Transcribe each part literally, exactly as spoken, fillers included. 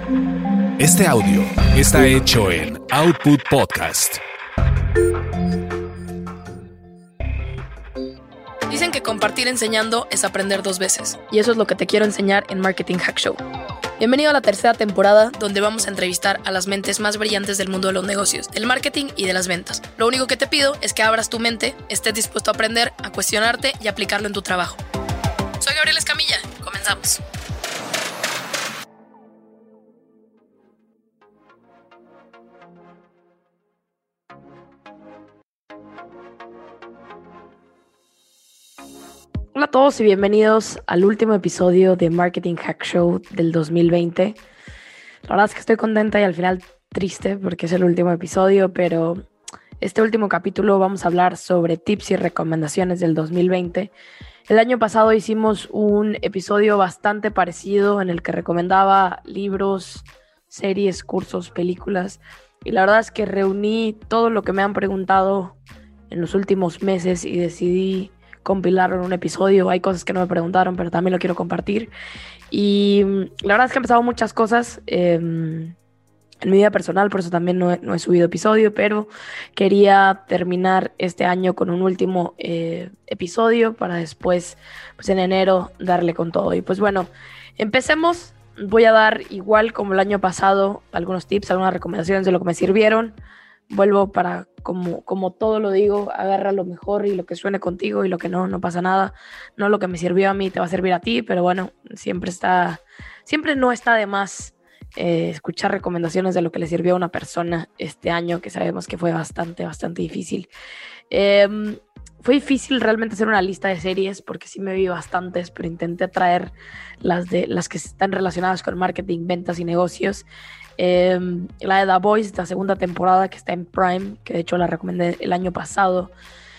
Este audio está hecho en Output Podcast. Dicen que compartir enseñando es aprender dos veces, y eso es lo que te quiero enseñar en Marketing Hack Show. Bienvenido a la tercera temporada, donde vamos a entrevistar a las mentes más brillantes del mundo de los negocios, del marketing y de las ventas. Lo único que te pido es que abras tu mente, estés dispuesto a aprender, a cuestionarte y aplicarlo en tu trabajo. Soy Gabriel Escamilla, comenzamos. Hola a todos y bienvenidos al último episodio de Marketing Hack Show del dos mil veinte. La verdad es que estoy contenta y al final triste porque es el último episodio, pero este último capítulo vamos a hablar sobre tips y recomendaciones del dos mil veinte. El año pasado hicimos un episodio bastante parecido en el que recomendaba libros, series, cursos, películas, y la verdad es que reuní todo lo que me han preguntado en los últimos meses y decidí compilarlo en un episodio. Hay cosas que no me preguntaron, pero también lo quiero compartir. Y la verdad es que han pasado muchas cosas eh, en mi vida personal, por eso también no he, no he subido episodio, pero quería terminar este año con un último eh, episodio para después, pues en enero, darle con todo. Y pues bueno, empecemos. Voy a dar, igual como el año pasado, algunos tips, algunas recomendaciones de lo que me sirvieron. Vuelvo para, como, como todo lo digo, agarra lo mejor y lo que suene contigo, y lo que no, no pasa nada. No lo que me sirvió a mí te va a servir a ti, pero bueno, siempre está, siempre no está de más eh, escuchar recomendaciones de lo que le sirvió a una persona este año, que sabemos que fue bastante, bastante difícil. Eh, fue difícil realmente hacer una lista de series, porque sí me vi bastantes, pero intenté traer las, de, las que están relacionadas con marketing, ventas y negocios. Eh, la de The Boys, la segunda temporada, que está en Prime, que de hecho la recomendé el año pasado,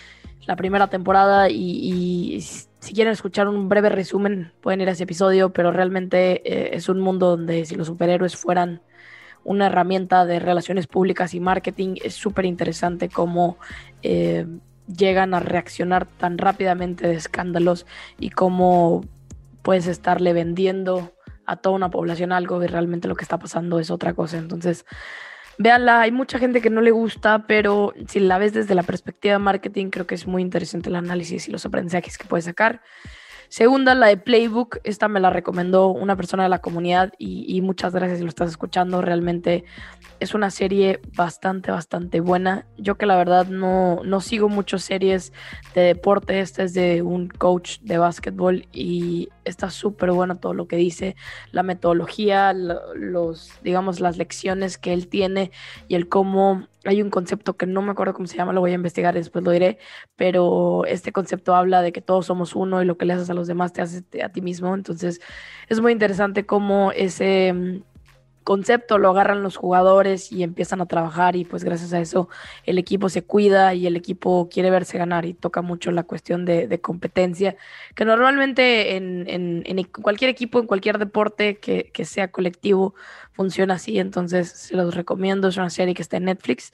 la primera temporada, y, y si quieren escuchar un breve resumen pueden ir a ese episodio, pero realmente eh, es un mundo donde si los superhéroes fueran una herramienta de relaciones públicas y marketing, es súper interesante cómo eh, llegan a reaccionar tan rápidamente de escándalos y cómo puedes estarle vendiendo a toda una población algo y realmente lo que está pasando es otra cosa. Entonces, véanla. Hay mucha gente que no le gusta, pero si la ves desde la perspectiva de marketing, creo que es muy interesante el análisis y los aprendizajes que puedes sacar. Segunda, la de Playbook. Esta me la recomendó una persona de la comunidad y, y muchas gracias si lo estás escuchando. Realmente es una serie bastante, bastante buena. Yo que la verdad no, no sigo muchas series de deporte. Esta es de un coach de básquetbol y está súper bueno todo lo que dice, la metodología, lo, los, digamos, las lecciones que él tiene y el cómo. Hay un concepto que no me acuerdo cómo se llama, lo voy a investigar y después lo diré, pero este concepto habla de que todos somos uno y lo que le haces a los demás te haces a ti mismo. Entonces es muy interesante cómo ese concepto lo agarran los jugadores y empiezan a trabajar, y pues gracias a eso el equipo se cuida y el equipo quiere verse ganar, y toca mucho la cuestión de, de competencia, que normalmente en, en, en cualquier equipo, en cualquier deporte que, que sea colectivo, funciona así. Entonces se los recomiendo. Es una serie que está en Netflix.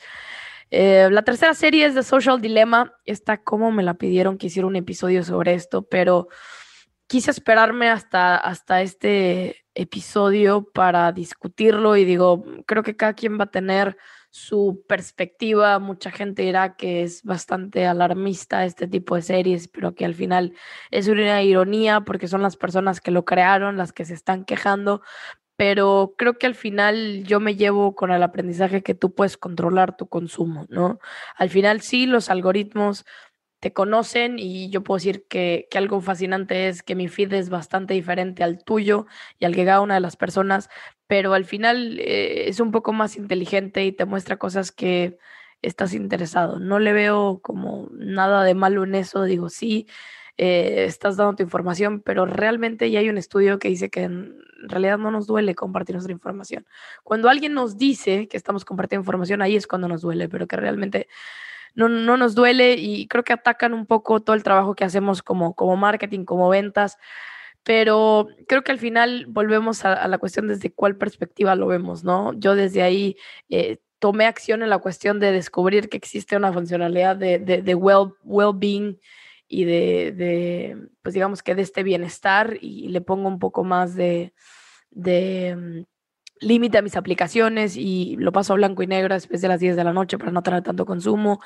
Eh, la tercera serie es The Social Dilemma. Esta, como me la pidieron que hiciera un episodio sobre esto, pero quise esperarme hasta, hasta este episodio para discutirlo, y digo, creo que cada quien va a tener su perspectiva. Mucha gente dirá que es bastante alarmista este tipo de series, pero que al final es una ironía porque son las personas que lo crearon las que se están quejando. Pero creo que al final yo me llevo con el aprendizaje que tú puedes controlar tu consumo, ¿no? Al final sí, los algoritmos te conocen, y yo puedo decir que, que algo fascinante es que mi feed es bastante diferente al tuyo y al que cada una de las personas, pero al final eh, es un poco más inteligente y te muestra cosas que estás interesado. No le veo como nada de malo en eso. Digo, sí, eh, estás dando tu información, pero realmente ya hay un estudio que dice que en realidad no nos duele compartir nuestra información. Cuando alguien nos dice que estamos compartiendo información, ahí es cuando nos duele, pero que realmente no, no nos duele, y creo que atacan un poco todo el trabajo que hacemos como, como marketing, como ventas, pero creo que al final volvemos a, a la cuestión desde cuál perspectiva lo vemos, ¿no? Yo desde ahí eh, tomé acción en la cuestión de descubrir que existe una funcionalidad de, de, de well, well-being y de, de, pues digamos que de este bienestar, y le pongo un poco más de, de límite a mis aplicaciones y lo paso a blanco y negro después de las diez de la noche para no tener tanto consumo.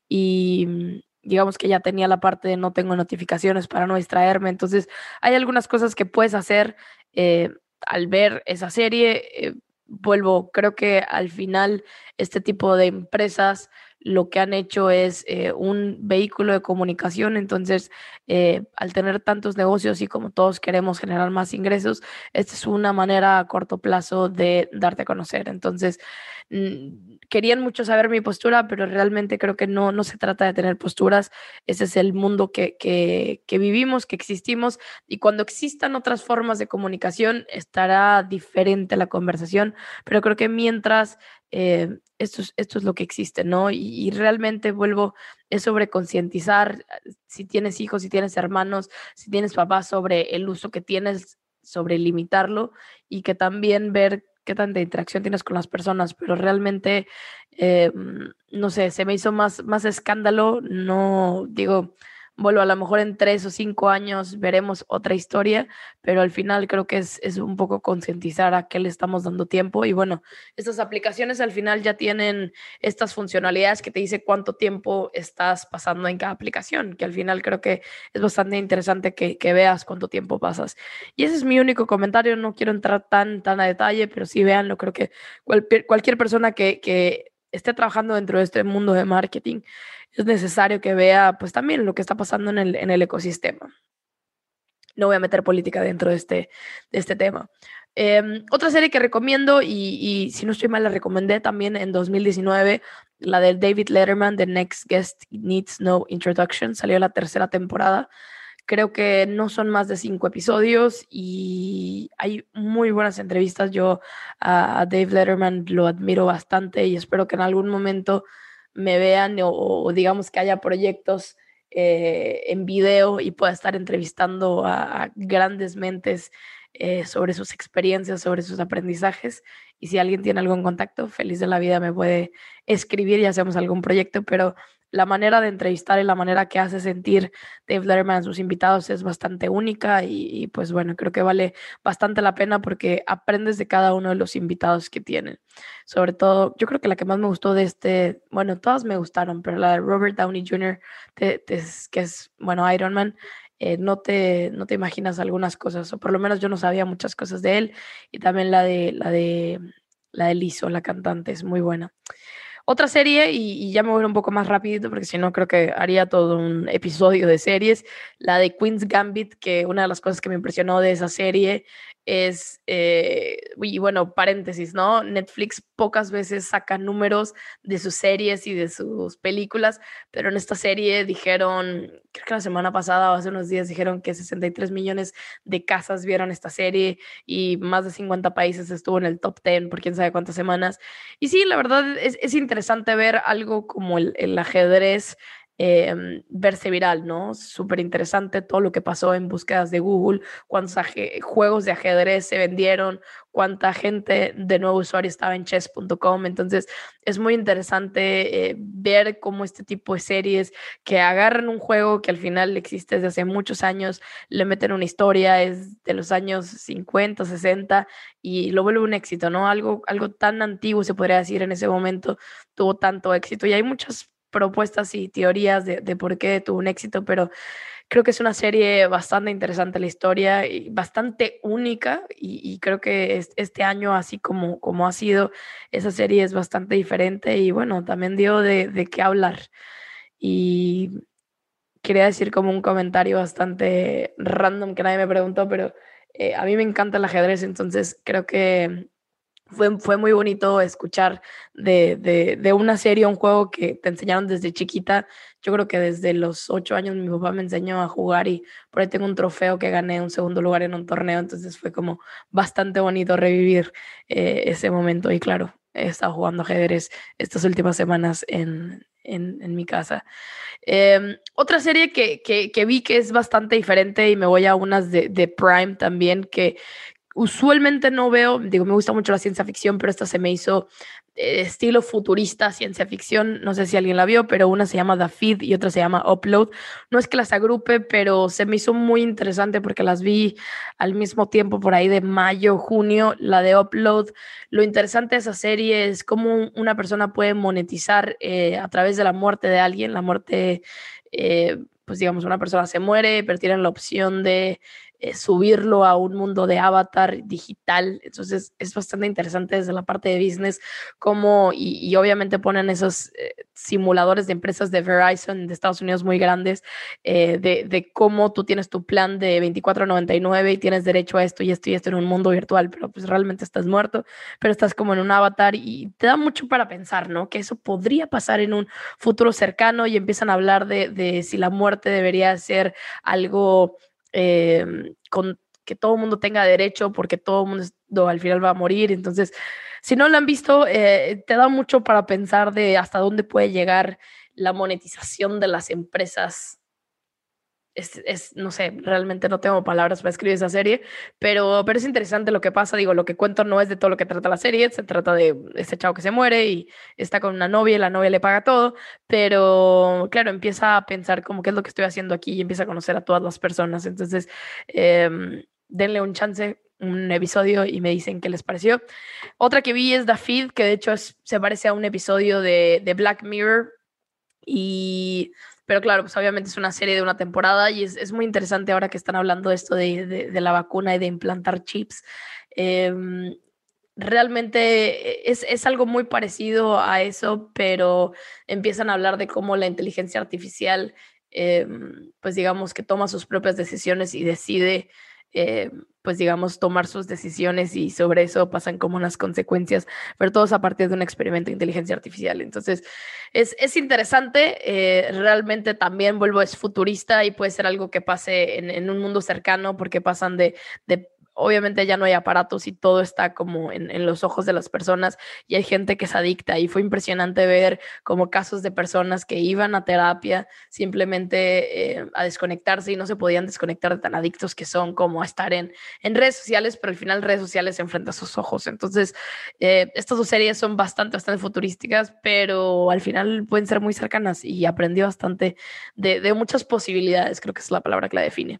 Y mm, digamos que ya tenía la parte de no tengo notificaciones para no distraerme. Entonces, hay algunas cosas que puedes hacer eh, al ver esa serie. Eh, vuelvo, creo que al final este tipo de empresas lo que han hecho es eh, un vehículo de comunicación. Entonces, eh, al tener tantos negocios y como todos queremos generar más ingresos, esta es una manera a corto plazo de darte a conocer. Entonces, mm, querían mucho saber mi postura, pero realmente creo que no, no se trata de tener posturas. Ese es el mundo que, que, que vivimos, que existimos, y cuando existan otras formas de comunicación estará diferente la conversación, pero creo que mientras eh, esto, es, esto es lo que existe, ¿no? Y, y realmente vuelvo, es sobre concientizar, si tienes hijos, si tienes hermanos, si tienes papás, sobre el uso que tienes, sobre limitarlo, y que también ver qué tanta interacción tienes con las personas, pero realmente, eh, no sé, se me hizo más, más escándalo, no digo, vuelvo, a lo mejor en tres o cinco años veremos otra historia, pero al final creo que es, es un poco concientizar a qué le estamos dando tiempo. Y bueno, estas aplicaciones al final ya tienen estas funcionalidades que te dice cuánto tiempo estás pasando en cada aplicación, que al final creo que es bastante interesante que, que veas cuánto tiempo pasas. Y ese es mi único comentario, no quiero entrar tan, tan a detalle, pero sí véanlo, creo que cualquier, cualquier persona que, que esté trabajando dentro de este mundo de marketing es necesario que vea pues también lo que está pasando en el, en el ecosistema. No voy a meter política dentro de este, de este tema. Eh, otra serie que recomiendo, y, y si no estoy mal, la recomendé también en dos mil diecinueve, la de David Letterman, The Next Guest Needs No Introduction, salió la tercera temporada. Creo que no son más de cinco episodios y hay muy buenas entrevistas. Yo a, a Dave Letterman lo admiro bastante y espero que en algún momento me vean o, o digamos que haya proyectos eh, en video y pueda estar entrevistando a, a grandes mentes eh, sobre sus experiencias, sobre sus aprendizajes. Y si alguien tiene algún contacto, feliz de la vida me puede escribir y hacemos algún proyecto, pero la manera de entrevistar y la manera que hace sentir Dave Letterman a sus invitados es bastante única y, y, pues bueno, creo que vale bastante la pena porque aprendes de cada uno de los invitados que tienen. Sobre todo, yo creo que la que más me gustó de este, bueno, todas me gustaron, pero la de Robert Downey junior, te, te, que es, bueno, Iron Man, eh, no, te, no te imaginas algunas cosas, o por lo menos yo no sabía muchas cosas de él, y también la de, la de, la de Lizzo, la cantante, es muy buena. Otra serie, y, y ya me voy un poco más rapidito porque si no creo que haría todo un episodio de series, la de Queen's Gambit, que una de las cosas que me impresionó de esa serie es, eh, y bueno, paréntesis, ¿no? Netflix pocas veces saca números de sus series y de sus películas, pero en esta serie dijeron, creo que la semana pasada o hace unos días dijeron que sesenta y tres millones de casas vieron esta serie y más de cincuenta países estuvo en el top diez por quién sabe cuántas semanas. Y sí, la verdad es, es interesante ver algo como el, el ajedrez eh, verse viral, ¿no? Súper interesante todo lo que pasó en búsquedas de Google, cuántos juegos de ajedrez se vendieron, cuánta gente de nuevo usuario estaba en chess punto com. Entonces es muy interesante eh, ver cómo este tipo de series que agarran un juego que al final existe desde hace muchos años, le meten una historia, es de los años cincuenta, sesenta, y lo vuelve un éxito, ¿no? Algo, algo tan antiguo, se podría decir, en ese momento tuvo tanto éxito. Y hay muchas propuestas y teorías de, de por qué tuvo un éxito, pero creo que es una serie bastante interesante la historia y bastante única, y, y creo que es, este año, así como, como ha sido, esa serie es bastante diferente y bueno, también dio de, de qué hablar. Y quería decir como un comentario bastante random que nadie me preguntó, pero eh, a mí me encanta el ajedrez, entonces creo que fue, fue muy bonito escuchar de, de, de una serie, un juego que te enseñaron desde chiquita. Yo creo que desde los ocho años mi papá me enseñó a jugar y por ahí tengo un trofeo que gané un segundo lugar en un torneo, entonces fue como bastante bonito revivir eh, ese momento. Y claro, he estado jugando ajedrez estas últimas semanas en, en, en mi casa. Eh, otra serie que, que, que vi que es bastante diferente, y me voy a unas de, de Prime también, que usualmente no veo, digo, me gusta mucho la ciencia ficción, pero esta se me hizo eh, estilo futurista, ciencia ficción. No sé si alguien la vio, pero una se llama The Feed y otra se llama Upload. No es que las agrupe, pero se me hizo muy interesante porque las vi al mismo tiempo por ahí de mayo, junio. La de Upload, lo interesante de esa serie es cómo una persona puede monetizar eh, a través de la muerte de alguien, la muerte, eh, pues digamos, una persona se muere, pero tienen la opción de eh, subirlo a un mundo de avatar digital. Entonces es bastante interesante desde la parte de business, como, y, y obviamente ponen esos eh, simuladores de empresas de Verizon de Estados Unidos muy grandes, eh, de, de cómo tú tienes tu plan de veinticuatro noventa y nueve y tienes derecho a esto y esto y esto en un mundo virtual, pero pues realmente estás muerto, pero estás como en un avatar y te da mucho para pensar, ¿no? Que eso podría pasar en un futuro cercano y empiezan a hablar de, de si la muerte debería ser algo eh, con que todo el mundo tenga derecho porque todo el mundo al final va a morir. Entonces, si no lo han visto, eh, te da mucho para pensar de hasta dónde puede llegar la monetización de las empresas. Es, es, no sé, realmente no tengo palabras para escribir esa serie, pero, pero es interesante lo que pasa. Digo, lo que cuento no es de todo lo que trata la serie, se trata de ese chavo que se muere y está con una novia y la novia le paga todo, pero claro, empieza a pensar como qué es lo que estoy haciendo aquí y empieza a conocer a todas las personas. Entonces, eh, denle un chance, un episodio y me dicen qué les pareció. Otra que vi es The Feed, que de hecho es, se parece a un episodio de, de Black Mirror y... Pero claro, pues obviamente es una serie de una temporada y es, es muy interesante ahora que están hablando de esto de, de, de la vacuna y de implantar chips. Eh, realmente es, es algo muy parecido a eso, pero empiezan a hablar de cómo la inteligencia artificial, eh, pues digamos que toma sus propias decisiones y decide, eh, pues digamos, tomar sus decisiones y sobre eso pasan como unas consecuencias, pero todo es a partir de un experimento de inteligencia artificial. Entonces, es, es interesante, eh, realmente también vuelvo, es futurista y puede ser algo que pase en, en un mundo cercano porque pasan de, de obviamente ya no hay aparatos y todo está como en, en, los ojos de las personas y hay gente que es adicta y fue impresionante ver como casos de personas que iban a terapia simplemente eh, a desconectarse y no se podían desconectar de tan adictos que son como a estar en, en redes sociales, pero al final redes sociales se enfrentan a sus ojos. Entonces, eh, estas dos series son bastante, bastante futurísticas, pero al final pueden ser muy cercanas y aprendí bastante de, de muchas posibilidades, creo que es la palabra que la define.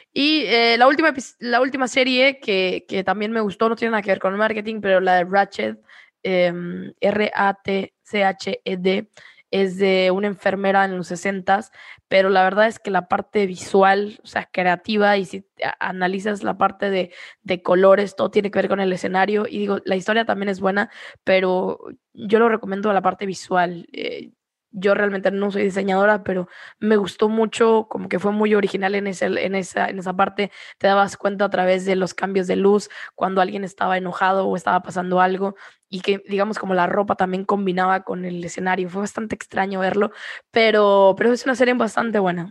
Y eh, la, última, la última serie que, que también me gustó, no tiene nada que ver con el marketing, pero la de Ratched, eh, R A T C H E D, es de una enfermera en los sesentas, pero la verdad es que la parte visual, o sea, creativa, y si analizas la parte de, de colores, todo tiene que ver con el escenario, y digo, la historia también es buena, pero yo lo recomiendo a la parte visual. Eh, yo realmente no soy diseñadora, pero me gustó mucho, como que fue muy original en, ese, en, esa, en esa parte. Te dabas cuenta a través de los cambios de luz, cuando alguien estaba enojado o estaba pasando algo, y que digamos como la ropa también combinaba con el escenario. Fue bastante extraño verlo, pero, pero es una serie bastante buena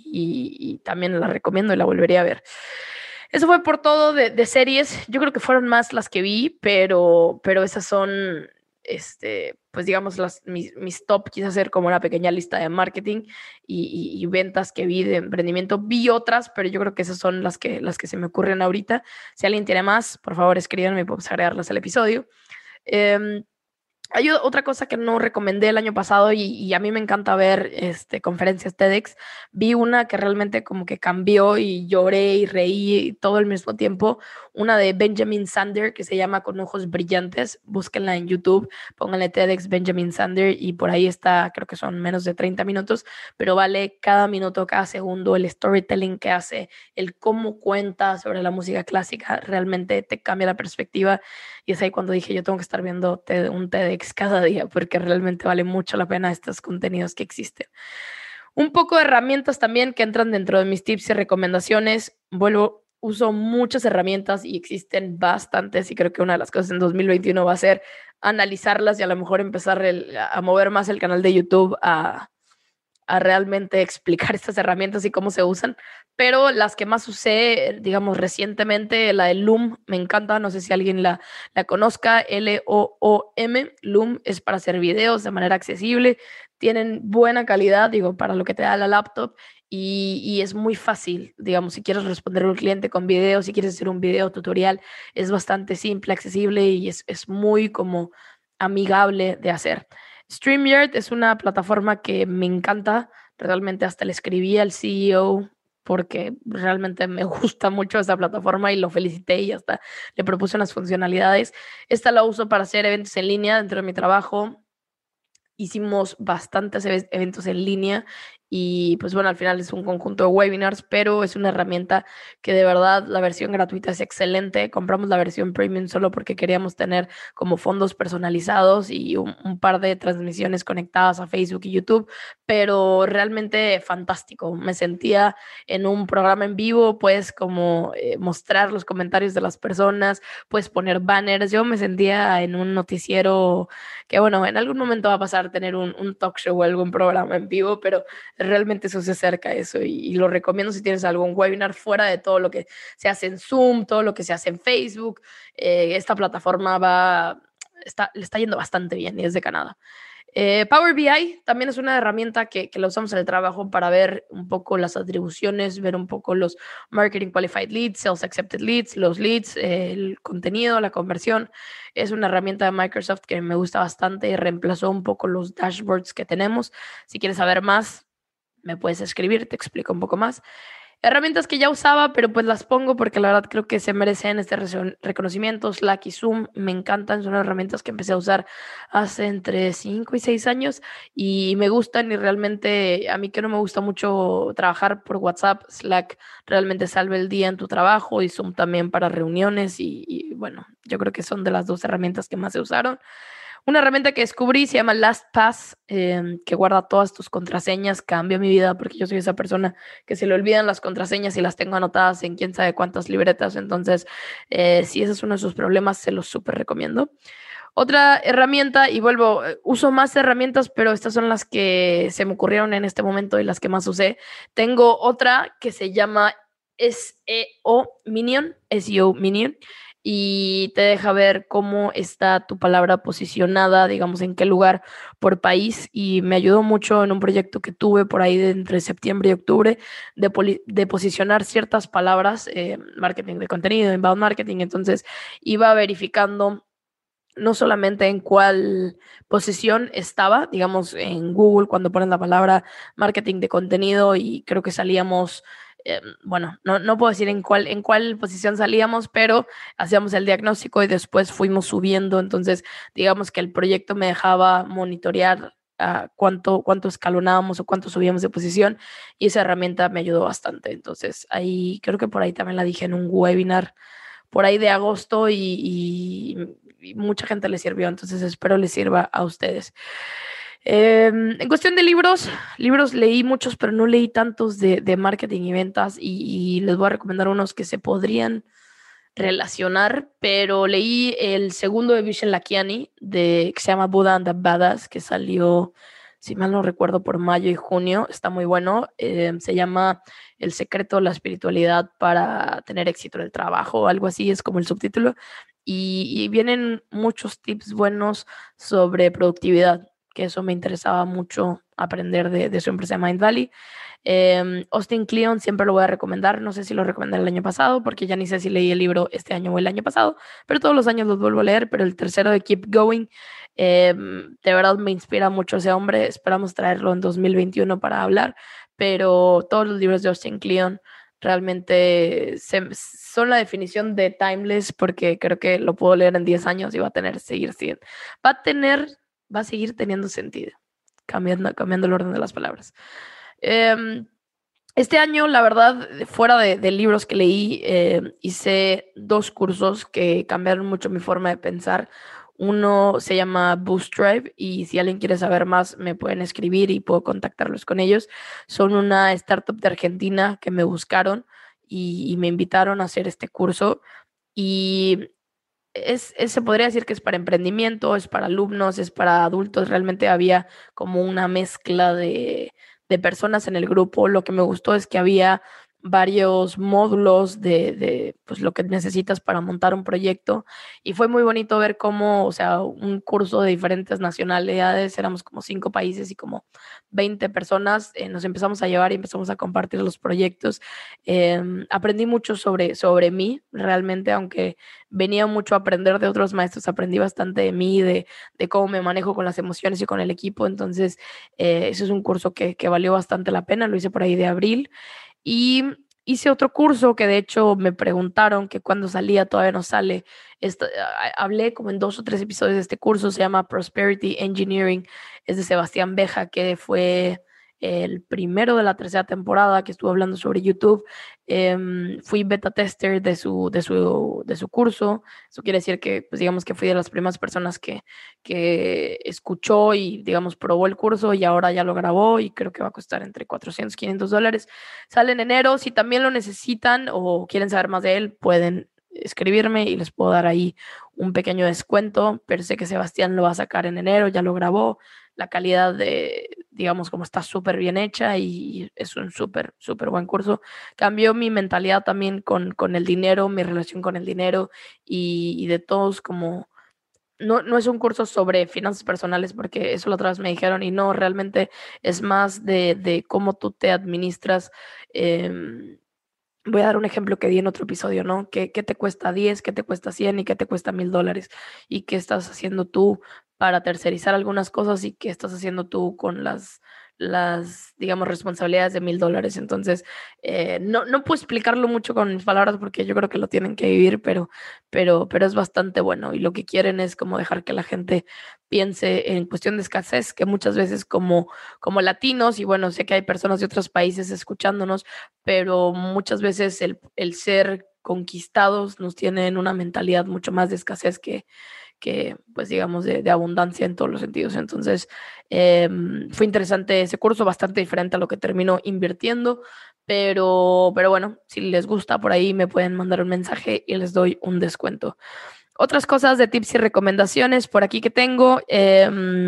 y, y también la recomiendo y la volvería a ver. Eso fue por todo de, de series. Yo creo que fueron más las que vi, pero, pero esas son... Este, pues digamos, las, mis, mis top, quise hacer como una pequeña lista de marketing y, y, y ventas que vi de emprendimiento. Vi otras, pero yo creo que esas son las que, las que se me ocurren ahorita. Si alguien tiene más, por favor escríbanme y podemos agregarlas al episodio. Eh, Hay otra cosa que no recomendé el año pasado y, y a mí me encanta ver este, conferencias TEDx. Vi una que realmente como que cambió y lloré y reí todo al mismo tiempo. Una de Benjamin Sander que se llama Con ojos brillantes. Búsquenla en YouTube, pónganle TEDx Benjamin Sander y por ahí está, creo que son menos de treinta minutos, pero vale cada minuto, cada segundo, el storytelling que hace, el cómo cuenta sobre la música clásica, realmente te cambia la perspectiva. Y es ahí cuando dije, yo tengo que estar viendo un TEDx cada día porque realmente vale mucho la pena estos contenidos que existen. Un poco de herramientas también que entran dentro de mis tips y recomendaciones. Vuelvo, uso muchas herramientas y existen bastantes y creo que una de las cosas en dos mil veintiuno va a ser analizarlas y a lo mejor empezar el, a mover más el canal de YouTube a, a realmente explicar estas herramientas y cómo se usan, pero las que más usé, digamos, recientemente, la de Loom, me encanta, no sé si alguien la, la conozca, L O O M, Loom es para hacer videos de manera accesible, tienen buena calidad, digo, para lo que te da la laptop, y, y es muy fácil, digamos, si quieres responder a un cliente con video, si quieres hacer un video tutorial, es bastante simple, accesible y es, es muy como amigable de hacer. StreamYard es una plataforma que me encanta, realmente hasta le escribí al C E O porque realmente me gusta mucho esta plataforma y lo felicité y hasta le propuse unas funcionalidades. Esta la uso para hacer eventos en línea dentro de mi trabajo. Hicimos bastantes eventos en línea y pues bueno, al final es un conjunto de webinars, pero es una herramienta que de verdad la versión gratuita es excelente. Compramos la versión premium solo porque queríamos tener como fondos personalizados y un, un par de transmisiones conectadas a Facebook y YouTube, pero realmente fantástico. Me sentía en un programa en vivo, puedes como eh, mostrar los comentarios de las personas, puedes poner banners. Yo me sentía en un noticiero que bueno, en algún momento va a pasar tener un, un talk show o algún programa en vivo, pero realmente eso se acerca a eso y, y lo recomiendo si tienes algún webinar fuera de todo lo que se hace en Zoom, todo lo que se hace en Facebook. Eh, esta plataforma va, está, le está yendo bastante bien y es de Canadá. Eh, Power B I también es una herramienta que, que la usamos en el trabajo para ver un poco las atribuciones, ver un poco los Marketing Qualified Leads, Sales Accepted Leads, los leads, eh, el contenido, la conversión. Es una herramienta de Microsoft que me gusta bastante y reemplazó un poco los dashboards que tenemos. Si quieres saber más, me puedes escribir, te explico un poco más. Herramientas que ya usaba, pero pues las pongo porque la verdad creo que se merecen este reconocimiento. Slack y Zoom me encantan, son herramientas que empecé a usar hace entre cinco y seis años y me gustan y realmente a mí que no me gusta mucho trabajar por WhatsApp, Slack realmente salva el día en tu trabajo y Zoom también para reuniones y, y bueno, yo creo que son de las dos herramientas que más se usaron. Una herramienta que descubrí se llama LastPass, eh, que guarda todas tus contraseñas. Cambió mi vida porque yo soy esa persona que se le olvidan las contraseñas y las tengo anotadas en quién sabe cuántas libretas. Entonces, eh, si ese es uno de sus problemas, se los súper recomiendo. Otra herramienta, y vuelvo, eh, uso más herramientas, pero estas son las que se me ocurrieron en este momento y las que más usé. Tengo otra que se llama S E O Minion, S E O Minion, y te deja ver cómo está tu palabra posicionada, digamos, en qué lugar por país, y me ayudó mucho en un proyecto que tuve por ahí de entre septiembre y octubre de, poli- de posicionar ciertas palabras, eh, marketing de contenido, inbound marketing. Entonces iba verificando no solamente en cuál posición estaba, digamos, en Google cuando ponen la palabra marketing de contenido y creo que salíamos, eh, bueno, no, no puedo decir en cuál, en cuál posición salíamos, pero hacíamos el diagnóstico y después fuimos subiendo. Entonces, digamos que el proyecto me dejaba monitorear uh, cuánto, cuánto escalonábamos o cuánto subíamos de posición y esa herramienta me ayudó bastante. Entonces, ahí creo que por ahí también la dije en un webinar por ahí de agosto y, y, y mucha gente le sirvió, entonces espero les sirva a ustedes. Eh, en cuestión de libros, libros leí muchos, pero no leí tantos de, de marketing y ventas y, y les voy a recomendar unos que se podrían relacionar, pero leí el segundo de Vishen Lakhiani, de, que se llama Buddha and the Badass, que salió, si mal no recuerdo, por mayo y junio. Está muy bueno. Eh, se llama El secreto de la espiritualidad para tener éxito en el trabajo, algo así es como el subtítulo. Y, y vienen muchos tips buenos sobre productividad, que eso me interesaba mucho aprender de, de su empresa Mind Valley. Eh, Austin Kleon siempre lo voy a recomendar. No sé si lo recomendé el año pasado, porque ya ni sé si leí el libro este año o el año pasado, pero todos los años los vuelvo a leer. Pero el tercero de Keep Going, eh, de verdad me inspira mucho ese hombre. Esperamos traerlo en dos mil veintiuno para hablar, pero todos los libros de Austin Kleon realmente se, son la definición de timeless, porque creo que lo puedo leer en diez años y va a tener, seguir siendo, va a tener, va a seguir teniendo sentido, cambiando, cambiando el orden de las palabras. Eh, este año, la verdad, fuera de, de libros que leí, eh, hice dos cursos que cambiaron mucho mi forma de pensar. Uno se llama Boost Drive y si alguien quiere saber más me pueden escribir y puedo contactarlos con ellos. Son una startup de Argentina que me buscaron y, y me invitaron a hacer este curso y es, es, se podría decir que es para emprendimiento, es para alumnos, es para adultos. Realmente había como una mezcla de de personas en el grupo. Lo que me gustó es que había varios módulos de, de pues, lo que necesitas para montar un proyecto y fue muy bonito ver cómo, o sea, un curso de diferentes nacionalidades, éramos como cinco países y como veinte personas, eh, nos empezamos a llevar y empezamos a compartir los proyectos. Eh, aprendí mucho sobre, sobre mí, realmente, aunque venía mucho a aprender de otros maestros, aprendí bastante de mí, de, de cómo me manejo con las emociones y con el equipo, entonces eh, eso es un curso que, que valió bastante la pena, lo hice por ahí de abril. Y hice otro curso que de hecho me preguntaron que cuando salía, todavía no sale. Esto, hablé como en dos o tres episodios de este curso, se llama Prosperity Engineering, es de Sebastián Beja, que fue el primero de la tercera temporada que estuvo hablando sobre YouTube. Eh, fui beta tester de su, de, su, de su curso. Eso quiere decir que, pues digamos que fui de las primeras personas que, que escuchó y, digamos, probó el curso y ahora ya lo grabó y creo que va a costar entre cuatrocientos, quinientos dólares. Sale en enero. Si también lo necesitan o quieren saber más de él, pueden escribirme y les puedo dar ahí un pequeño descuento, pero sé que Sebastián lo va a sacar en enero, ya lo grabó, la calidad de, digamos, como está súper bien hecha y es un súper, súper buen curso. Cambió mi mentalidad también con, con el dinero, mi relación con el dinero y, y de todos como... No, no es un curso sobre finanzas personales porque eso la otra vez me dijeron y no, realmente es más de, de cómo tú te administras. eh, Voy a dar un ejemplo que di en otro episodio, ¿no? ¿Qué, qué te cuesta diez, qué te cuesta cien y qué te cuesta mil dólares? ¿Y qué estás haciendo tú para tercerizar algunas cosas y qué estás haciendo tú con las, las digamos, responsabilidades de mil dólares? Entonces, eh, no, no puedo explicarlo mucho con mis palabras porque yo creo que lo tienen que vivir, pero, pero, pero es bastante bueno y lo que quieren es como dejar que la gente piense en cuestión de escasez, que muchas veces como, como latinos, y bueno, sé que hay personas de otros países escuchándonos, pero muchas veces el, el ser conquistados nos tiene en una mentalidad mucho más de escasez que, que pues digamos, de, de abundancia en todos los sentidos. Entonces, eh, fue interesante ese curso, bastante diferente a lo que termino invirtiendo, pero, pero bueno, si les gusta por ahí me pueden mandar un mensaje y les doy un descuento. Otras cosas de tips y recomendaciones por aquí que tengo. Eh,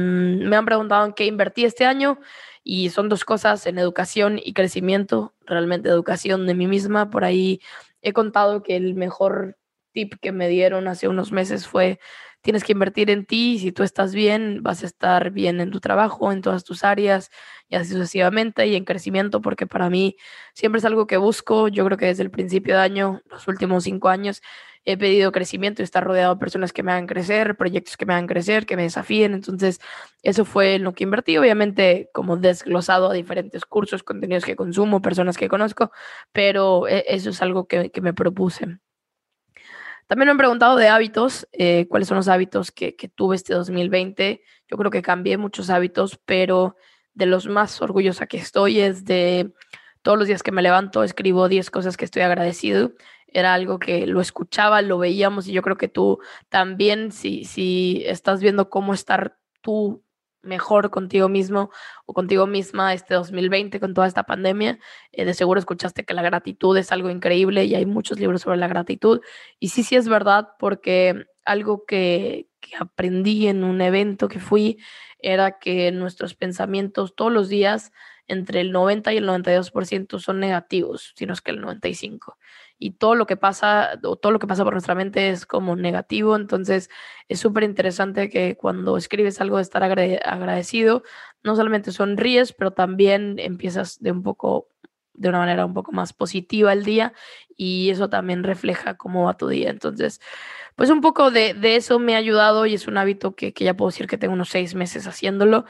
me han preguntado en qué invertí este año y son dos cosas, en educación y crecimiento, realmente educación de mí misma. Por ahí he contado que el mejor tip que me dieron hace unos meses fue: tienes que invertir en ti y si tú estás bien, vas a estar bien en tu trabajo, en todas tus áreas y así sucesivamente y en crecimiento, porque para mí siempre es algo que busco. Yo creo que desde el principio de año, los últimos cinco años, he pedido crecimiento y estar rodeado de personas que me hagan crecer, proyectos que me hagan crecer, que me desafíen. Entonces, eso fue en lo que invertí, obviamente como desglosado a diferentes cursos, contenidos que consumo, personas que conozco, pero eso es algo que, que me propuse. También me han preguntado de hábitos, eh, cuáles son los hábitos que, que tuve este dos mil veinte. Yo creo que cambié muchos hábitos, pero de los más orgullosa que estoy es de todos los días que me levanto, escribo diez cosas que estoy agradecido. Era algo que lo escuchaba, lo veíamos y yo creo que tú también, si, si estás viendo cómo estar tú mejor contigo mismo o contigo misma este dos mil veinte con toda esta pandemia, eh, de seguro escuchaste que la gratitud es algo increíble y hay muchos libros sobre la gratitud. Y sí, sí es verdad, porque algo que, que aprendí en un evento que fui era que nuestros pensamientos todos los días, entre el noventa y el noventa y dos por ciento son negativos, si no es que el noventa y cinco por ciento. Y todo lo que pasa, o todo lo que pasa por nuestra mente es como negativo. Entonces es súper interesante que cuando escribes algo de estar agrade- agradecido, no solamente sonríes, pero también empiezas de un poco, de una manera un poco más positiva el día y eso también refleja cómo va tu día. Entonces, pues un poco de, de eso me ha ayudado y es un hábito que, que ya puedo decir que tengo unos seis meses haciéndolo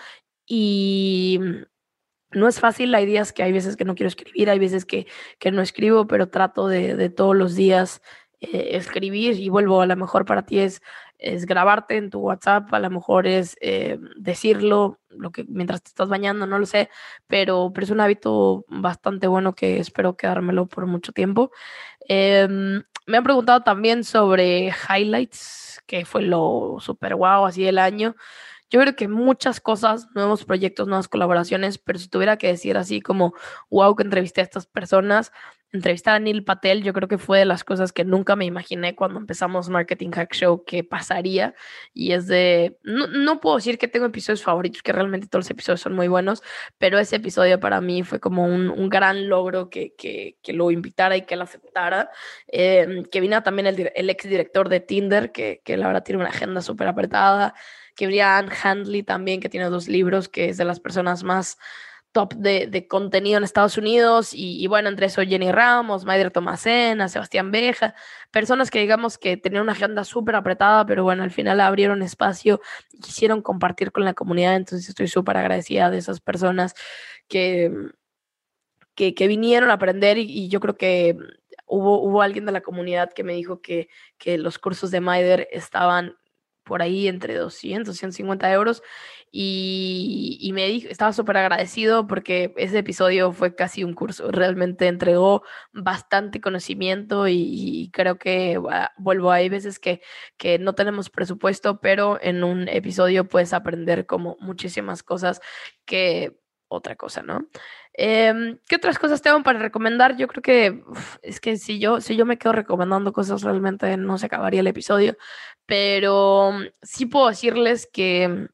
y no es fácil. Hay días que hay veces que no quiero escribir, hay veces que, que no escribo, pero trato de, de todos los días eh, escribir y vuelvo. A lo mejor para ti es, es grabarte en tu WhatsApp, a lo mejor es eh, decirlo lo que, mientras te estás bañando, no lo sé, pero, pero es un hábito bastante bueno que espero quedármelo por mucho tiempo. Eh, Me han preguntado también sobre highlights, que fue lo super guau así del año. yo creo que muchas cosas, nuevos proyectos, nuevas colaboraciones, pero si tuviera que decir así como, wow, que entrevisté a estas personas, entrevistar a Neil Patel, yo creo que fue de las cosas que nunca me imaginé cuando empezamos Marketing Hack Show que pasaría. Y es de, no, no puedo decir que tengo episodios favoritos, que realmente todos los episodios son muy buenos, pero ese episodio para mí fue como un, un gran logro que, que, que lo invitara y que lo aceptara. Eh, que vino también el, el ex director de Tinder, que, que la verdad tiene una agenda súper apretada. Que Brian Handley también, que tiene dos libros, que es de las personas más top de, de contenido en Estados Unidos, y, y bueno, entre eso Jenny Ramos, Maider Tomacena, Sebastián Beja, personas que digamos que tenían una agenda súper apretada, pero bueno, al final abrieron espacio y quisieron compartir con la comunidad, entonces estoy súper agradecida de esas personas que, que, que vinieron a aprender, y, y yo creo que hubo, hubo alguien de la comunidad que me dijo que, que los cursos de Maider estaban por ahí entre doscientos, ciento cincuenta euros, y, y me dijo, estaba súper agradecido porque ese episodio fue casi un curso, realmente entregó bastante conocimiento, y, y creo que uh, vuelvo, hay veces que, que no tenemos presupuesto, pero en un episodio puedes aprender como muchísimas cosas que otra cosa, ¿no? Eh, ¿Qué otras cosas tengo para recomendar? Yo creo que uf, es que si yo, si yo me quedo recomendando cosas, realmente no se acabaría el episodio, pero sí puedo decirles que,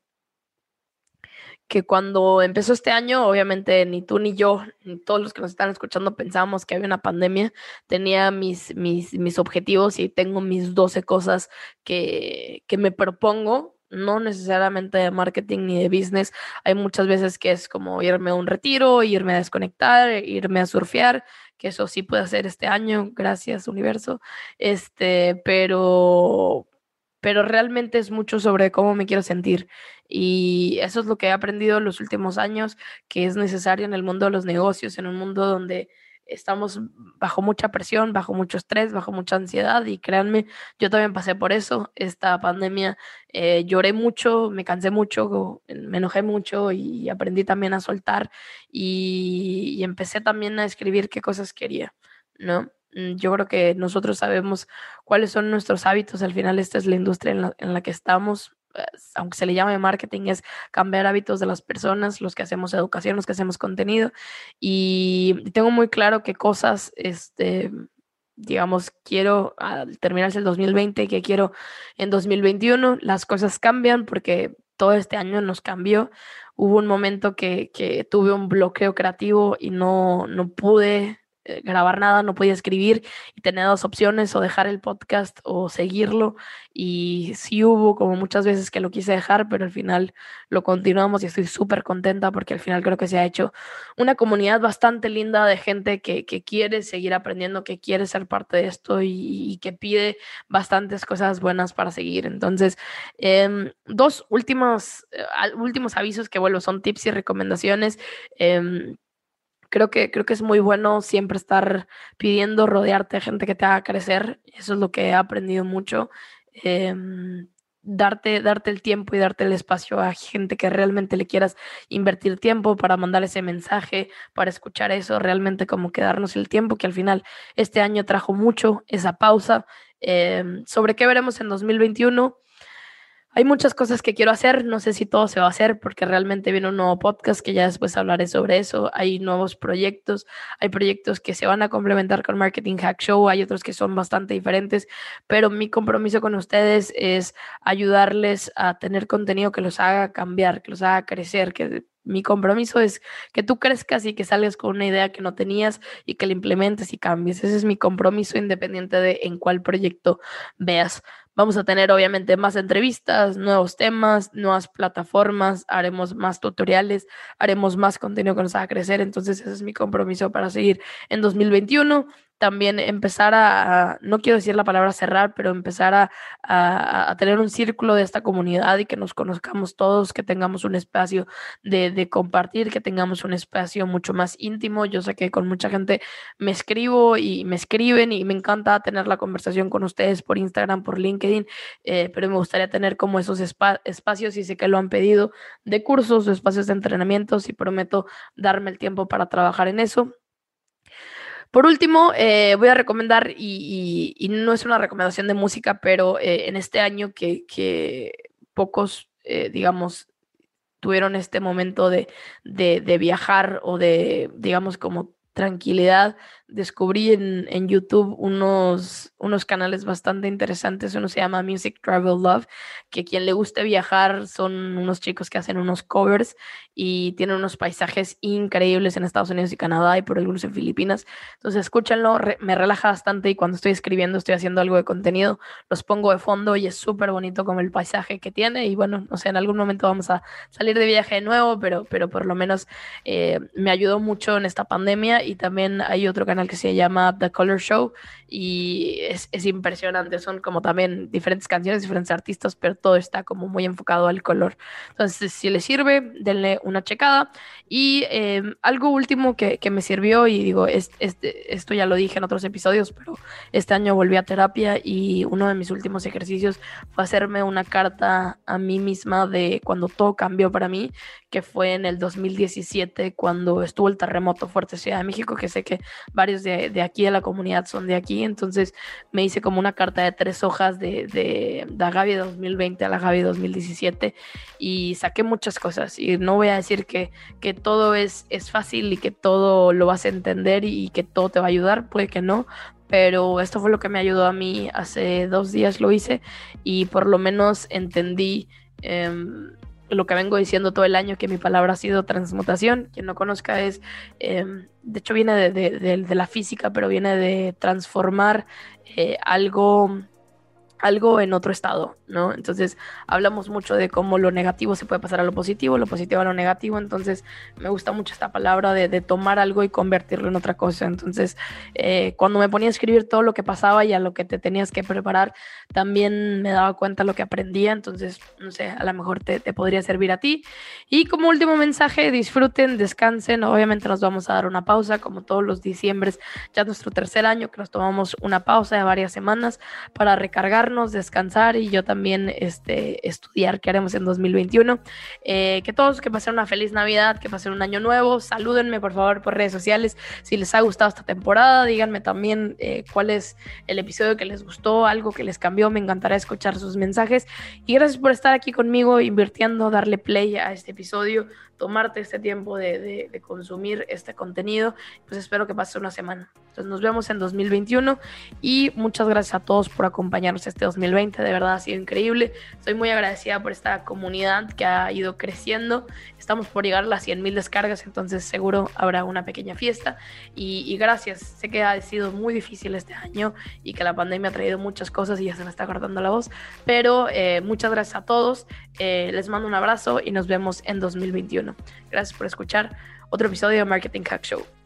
que cuando empezó este año, obviamente ni tú ni yo, ni todos los que nos están escuchando pensábamos que había una pandemia. Tenía mis, mis, mis objetivos y tengo mis doce cosas que, que me propongo. No necesariamente de marketing ni de business. Hay muchas veces que es como irme a un retiro, irme a desconectar, irme a surfear, que eso sí puedo hacer este año, gracias universo. Este, pero, pero realmente es mucho sobre cómo me quiero sentir. Y eso es lo que he aprendido en los últimos años, que es necesario en el mundo de los negocios, en un mundo donde estamos bajo mucha presión, bajo mucho estrés, bajo mucha ansiedad. Y créanme, yo también pasé por eso. Esta pandemia, eh, lloré mucho, me cansé mucho, me enojé mucho, y aprendí también a soltar, y, y empecé también a escribir qué cosas quería, ¿no? Mm, Yo creo que nosotros sabemos cuáles son nuestros hábitos. Al final, esta es la industria en la, en la que estamos. eh, Aunque se le llame marketing, es cambiar hábitos de las personas, los que hacemos educación, los que hacemos contenido. Y tengo muy claro qué cosas, este, digamos, quiero al terminarse el dos mil veinte, que quiero en dos mil veintiuno. Las cosas cambian porque todo este año nos cambió. Hubo un momento que, que tuve un bloqueo creativo y no, no pude eh, grabar nada, no podía escribir, y tenía dos opciones: o dejar el podcast o seguirlo. Y sí hubo como muchas veces que lo quise dejar, pero al final lo continuamos, y estoy súper contenta porque al final creo que se ha hecho una comunidad bastante linda de gente que, que quiere seguir aprendiendo, que quiere ser parte de esto, y, y que pide bastantes cosas buenas para seguir. Entonces, em, dos últimos, eh, últimos avisos que vuelvo son tips y recomendaciones. Em, Creo que, creo que es muy bueno siempre estar pidiendo, rodearte de gente que te haga crecer. Eso es lo que he aprendido mucho. Em, darte, darte el tiempo y darte el espacio a gente que realmente le quieras invertir tiempo para mandar ese mensaje, para escuchar eso, realmente como que darnos el tiempo, que al final este año trajo mucho esa pausa. Em, ¿sobre qué veremos en dos mil veintiuno? Hay muchas cosas que quiero hacer, no sé si todo se va a hacer porque realmente viene un nuevo podcast que ya después hablaré sobre eso. Hay nuevos proyectos, hay proyectos que se van a complementar con Marketing Hack Show, hay otros que son bastante diferentes, pero mi compromiso con ustedes es ayudarles a tener contenido que los haga cambiar, que los haga crecer, que mi compromiso es que tú crezcas y que salgas con una idea que no tenías y que la implementes y cambies. Ese es mi compromiso, independiente de en cuál proyecto veas. Vamos a tener obviamente más entrevistas, nuevos temas, nuevas plataformas, haremos más tutoriales, haremos más contenido que nos haga crecer. Entonces ese es mi compromiso para seguir en dos mil veintiuno. También empezar a, a no quiero decir la palabra cerrar, pero empezar a, a, a tener un círculo de esta comunidad y que nos conozcamos todos, que tengamos un espacio de, de compartir, que tengamos un espacio mucho más íntimo. Yo sé que con mucha gente me escribo y me escriben y me encanta tener la conversación con ustedes por Instagram, por LinkedIn, eh, pero me gustaría tener como esos espa espacios, y sé que lo han pedido, de cursos o espacios de entrenamientos, y prometo darme el tiempo para trabajar en eso. Por último, eh, voy a recomendar, y, y, y no es una recomendación de música, pero eh, en este año que, que pocos eh, digamos, tuvieron este momento de, de, de viajar o de, digamos, como tranquilidad, descubrí en, en YouTube unos, unos canales bastante interesantes. Uno se llama Music Travel Love, que quien le guste viajar son unos chicos que hacen unos covers y tienen unos paisajes increíbles en Estados Unidos y Canadá y por algunos en Filipinas. Entonces escúchenlo, re, me relaja bastante y cuando estoy escribiendo, estoy haciendo algo de contenido, los pongo de fondo y es súper bonito como el paisaje que tiene. Y bueno, no sé, en algún momento vamos a salir de viaje de nuevo, pero, pero por lo menos eh, me ayudó mucho en esta pandemia. Y también hay otro canal que se llama The Color Show y es, es impresionante, son como también diferentes canciones, diferentes artistas, pero todo está como muy enfocado al color. Entonces, si les sirve, denle una checada. Y eh, algo último que, que me sirvió, y digo, es, es, esto ya lo dije en otros episodios, pero este año volví a terapia y uno de mis últimos ejercicios fue hacerme una carta a mí misma de cuando todo cambió para mí, que fue en el dos mil diecisiete, cuando estuvo el terremoto fuerte en Ciudad de México, que sé que varios de, de aquí de la comunidad son de aquí. Entonces me hice como una carta de tres hojas de, de, de la Gaby dos mil veinte a la Gaby dos mil diecisiete y saqué muchas cosas. Y no voy a decir que, que todo es, es fácil y que todo lo vas a entender y, y que todo te va a ayudar, puede que no, pero esto fue lo que me ayudó a mí. Hace dos días lo hice y por lo menos entendí eh, lo que vengo diciendo todo el año, que mi palabra ha sido transmutación. Quien no conozca es, eh, de hecho viene de, de, de, de la física, pero viene de transformar eh, algo... algo en otro estado, ¿no? Entonces hablamos mucho de cómo lo negativo se puede pasar a lo positivo, lo positivo a lo negativo. Entonces me gusta mucho esta palabra de, de tomar algo y convertirlo en otra cosa. Entonces eh, cuando me ponía a escribir todo lo que pasaba y a lo que te tenías que preparar, también me daba cuenta lo que aprendía. Entonces, no sé, a lo mejor te, te podría servir a ti. Y como último mensaje, disfruten, descansen. Obviamente nos vamos a dar una pausa, como todos los diciembres, ya es nuestro tercer año que nos tomamos una pausa de varias semanas para recargar, descansar y yo también este, estudiar qué haremos en dos mil veintiuno. Eh, que todos, que pasen una feliz Navidad, que pasen un año nuevo. Salúdenme por favor por redes sociales si les ha gustado esta temporada. Díganme también eh, cuál es el episodio que les gustó, algo que les cambió. Me encantará escuchar sus mensajes y gracias por estar aquí conmigo, invirtiendo, darle play a este episodio, tomarte este tiempo de, de, de consumir este contenido. Pues espero que pase una semana. Entonces nos vemos en dos mil veintiuno y muchas gracias a todos por acompañarnos este dos mil veinte. De verdad ha sido increíble. Estoy muy agradecida por esta comunidad que ha ido creciendo. Estamos por llegar a las cien mil descargas, entonces seguro habrá una pequeña fiesta. Y, y gracias. Sé que ha sido muy difícil este año y que la pandemia ha traído muchas cosas y ya se me está cortando la voz. Pero eh, muchas gracias a todos. Eh, les mando un abrazo y nos vemos en dos mil veintiuno. Gracias por escuchar otro episodio de Marketing Hack Show.